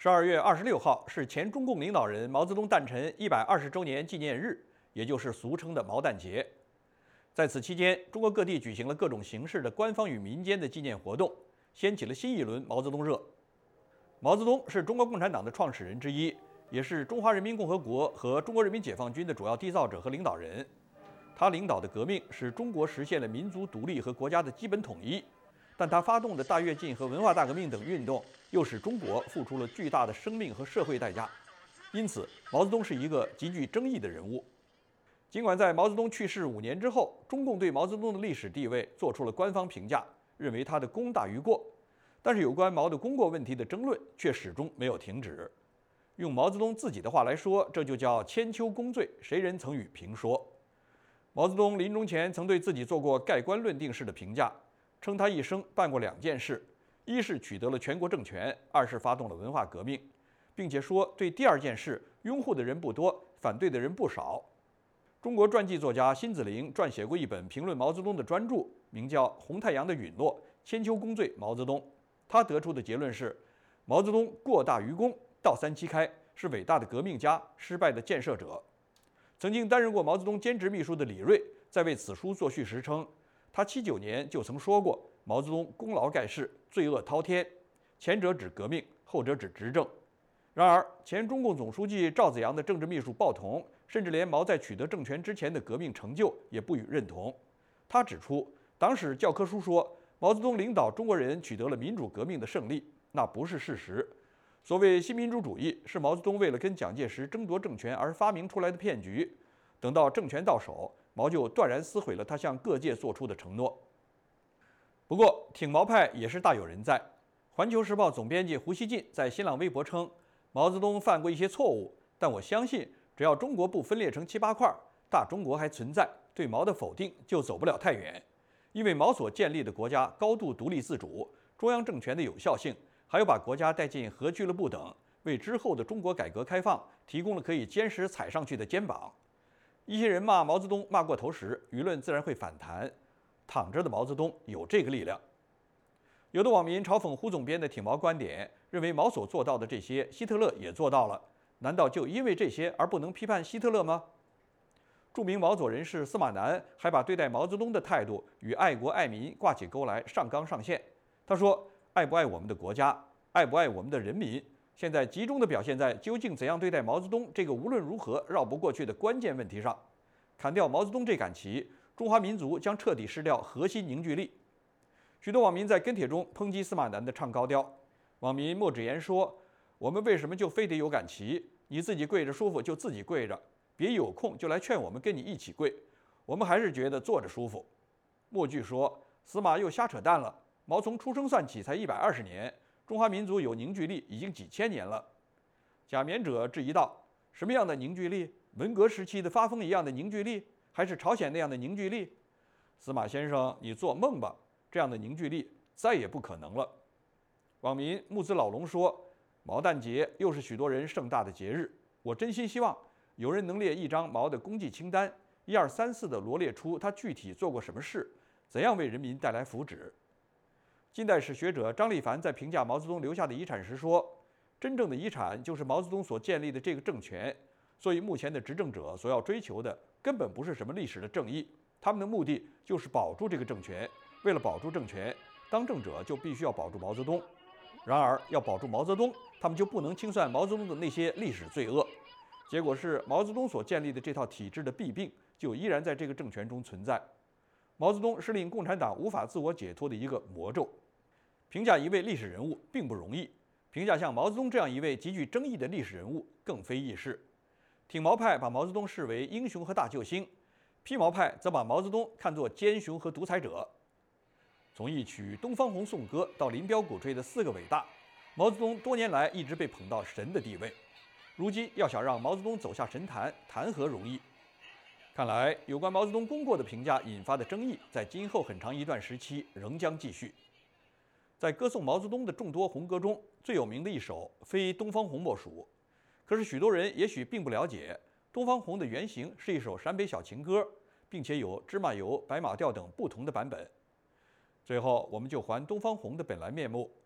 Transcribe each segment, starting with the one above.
12月26号是前中共领导人毛泽东诞辰120周年纪念日，也就是俗称的毛诞节。在此期间，中国各地举行了各种形式的官方与民间的纪念活动，掀起了新一轮毛泽东热。毛泽东是中国共产党的创始人之一，也是中华人民共和国和中国人民解放军的主要缔造者和领导人。他领导的革命使中国实现了民族独立和国家的基本统一。但他发动的大跃进和文化大革命等运动，又使中国付出了巨大的生命和社会代价。因此，毛泽东是一个极具争议的人物。尽管在毛泽东去世5年之后，中共对毛泽东的历史地位做出了官方评价，认为他的功大于过，但是有关毛的功过问题的争论却始终没有停止。用毛泽东自己的话来说，这就叫千秋功罪，谁人曾与评说。毛泽东临终前曾对自己做过盖棺论定式的评价，称他一生办过2件事，一是取得了全国政权，二是发动了文化革命，并且说对第2件事拥护的人不多，反对的人不少。中国传记作家辛子陵撰写过一本评论毛泽东的专著，名叫《红太阳的陨落：千秋功罪毛泽东》。他得出的结论是，毛泽东过大于功，倒3七开，是伟大的革命家，失败的建设者。曾经担任过毛泽东兼职秘书的李锐在为此书作序时称，他79年就曾说过，毛泽东功劳盖世，罪恶滔天，前者指革命，后者指执政。然而，前中共总书记赵紫阳的政治秘书鲍同，甚至连毛在取得政权之前的革命成就也不予认同。他指出，党史教科书说毛泽东领导中国人取得了民主革命的胜利，那不是事实。所谓新民主主义，是毛泽东为了跟蒋介石争夺政权而发明出来的骗局。等到政权到手，毛就断然撕毁了他向各界做出的承诺。不过，挺毛派也是大有人在。环球时报总编辑胡锡进在新浪微博称，毛泽东犯过一些错误，但我相信，只要中国不分裂成7、8块，大中国还存在，对毛的否定就走不了太远。因为毛所建立的国家高度独立自主，中央政权的有效性，还有把国家带进核俱乐部等，为之后的中国改革开放提供了可以坚实踩上去的肩膀。一些人骂毛泽东骂过头时，舆论自然会反弹。躺着的毛泽东有这个力量。有的网民嘲讽胡总编的挺毛观点，认为毛所做到的这些，希特勒也做到了，难道就因为这些而不能批判希特勒吗？著名毛左人士司马南还把对待毛泽东的态度与爱国爱民挂起钩来，上纲上线。他说，爱不爱我们的国家，爱不爱我们的人民，现在集中地表现在究竟怎样对待毛泽东这个无论如何绕不过去的关键问题上。砍掉毛泽东这杆旗，中华民族将彻底失掉核心凝聚力。许多网民在跟帖中抨击司马南的唱高调。网民莫芷言说，我们为什么就非得有杆旗？你自己跪着舒服就自己跪着，别有空就来劝我们跟你一起跪，我们还是觉得坐着舒服。莫句说，司马又瞎扯淡了，毛从出生算起才120年，中华民族有凝聚力已经几千年了。假免者质疑道，什么样的凝聚力？文革时期的发疯一样的凝聚力，还是朝鲜那样的凝聚力？司马先生，你做梦吧，这样的凝聚力再也不可能了。网民木子老龙说，毛诞节又是许多人盛大的节日，我真心希望有人能列一张毛的功绩清单，1、2、3、4地罗列出他具体做过什么事，怎样为人民带来福祉。近代史学者张立凡在评价毛泽东留下的遗产时说，真正的遗产就是毛泽东所建立的这个政权，所以目前的执政者所要追求的根本不是什么历史的正义，他们的目的就是保住这个政权。为了保住政权，当政者就必须要保住毛泽东。然而要保住毛泽东，他们就不能清算毛泽东的那些历史罪恶。结果是毛泽东所建立的这套体制的弊病就依然在这个政权中存在。毛泽东是令共产党无法自我解脱的一个魔咒。评价一位历史人物并不容易，评价像毛泽东这样一位极具争议的历史人物更非易事。挺毛派把毛泽东视为英雄和大救星，批毛派则把毛泽东看作奸雄和独裁者。从一曲《东方红》颂歌到林彪鼓吹的4个伟大，毛泽东多年来一直被捧到神的地位。如今要想让毛泽东走下神坛，谈何容易？看来有关毛泽东功过的评价引发的争议，在今后很长一段时期仍将继续。在歌颂毛泽东的众多红歌中，最有名的一首非《东方红》莫属。可是许多人也许并不了解，《东方红》的原型是一首陕北小情歌，并且有芝麻油、白马调等不同的版本。最后，我们就还《东方红》的本来面目，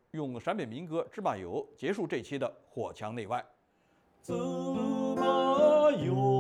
用陕北民歌《芝麻油》结束这期的火枪内外。 芝麻油。